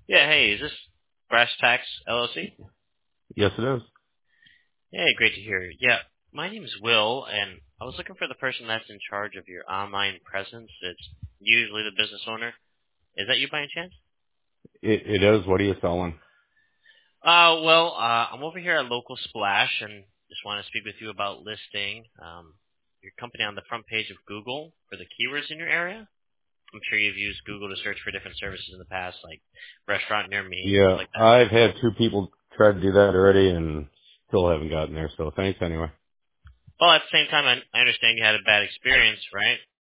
Yeah, hey, is this Brass Tax LLC? Yes, it is. Hey, great to hear. Yeah, my name is Will, and I was looking for the person that's in charge of your online presence. It's usually the business owner. Is that you by any chance? It is. What are you selling? I'm over here at Local Splash, and just want to speak with you about listing your company on the front page of Google for the keywords in your area. I'm sure you've used Google to search for different services in the past, like restaurant near me, stuff Yeah, like that. I've had two people try to do that already and still haven't gotten there. So thanks anyway. Well, at the same time, I understand you had a bad experience, right?